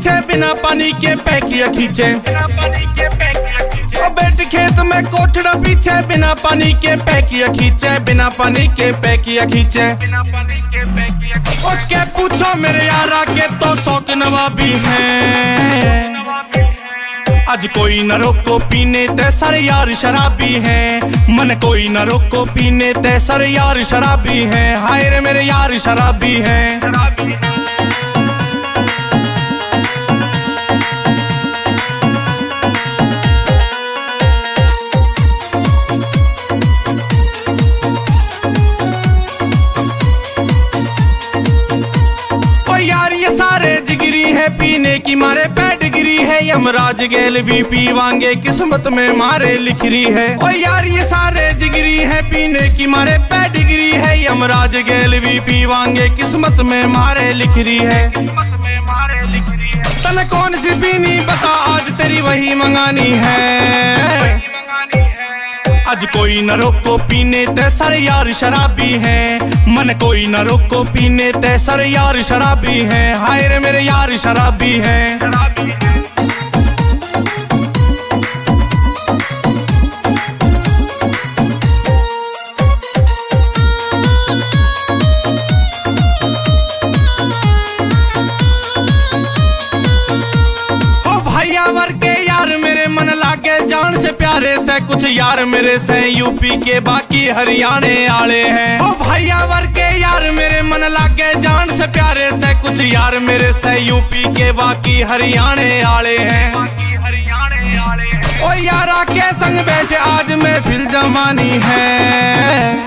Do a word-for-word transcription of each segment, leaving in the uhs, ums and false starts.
पीछे बिना पानी के पैकिया खींचे। ओ बैठ खेत में कोठड़ा पीछे बिना पानी के पैकिया खींचे, बिना पानी के पैकिया खींचे। ओ क्या पूछो मेरे यारा के तो शौक नवाबी है। आज कोई न रोको पीने ते सर यार शराबी है। मन कोई न रोको पीने ते सर यार शराबी है। हाय रे मेरे यार शराबी है। सारे जिगरी है पीने की मारे पैडगिरी है। यमराज गेल भी पीवांगे किस्मत में मारे लिख रही है। ओ यार ये सारे जिगरी है पीने की मारे पैडगिरी है। यमराज गेल भी पीवांगे किस्मत में मारे लिख रही है। तने कौन सी पीनी बता आज तेरी वही मंगानी है। आज कोई न रोको पीने ते सर यार शराबी है। मन कोई न रोको पीने ते सर यार शराबी है। हाय रे मेरे यार शराबी है। जान से प्यारे से कुछ यार मेरे से यूपी के बाकी हरियाणे आले हैं। ओ भैया वर के यार मेरे मन लागे जान से प्यारे से कुछ यार मेरे से यूपी के बाकी हरियाणे आले हैं। ओ यारा के संग बैठे आज महफिल जमानी है।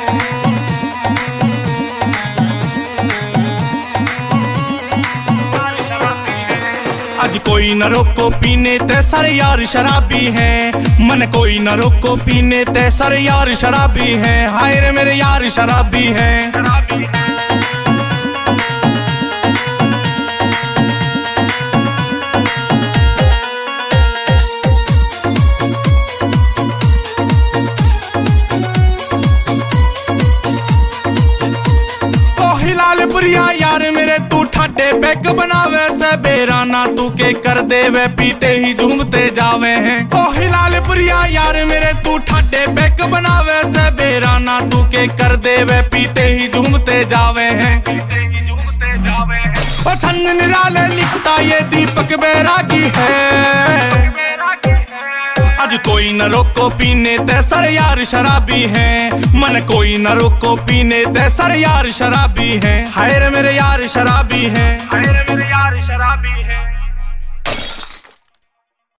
आज कोई न रोको पीने ते सर यार शराबी है। मन कोई न रोको पीने ते सर यार शराबी है। हाय रे मेरे यार शराबी है। लालपुरिया यार मेरे तू ठाडे बैग बनावे से बेराना तू के कर देवे पीते ही झूमते जावे हैं। ओ लालपुरिया यार मेरे तू ठाडे बैग बनावे से बेराना तू के कर देवे पीते ही झूमते जावे हैं। ओ छन्न निराले लिखता ये दीपक बैरागी है। आज कोई न रोको पीने ते सर यार शराबी है। मन कोई न रोको पीने ते सर यार शराबी है। हाय रे मेरे यार शराबी है। हाय रे मेरे यार शराबी है।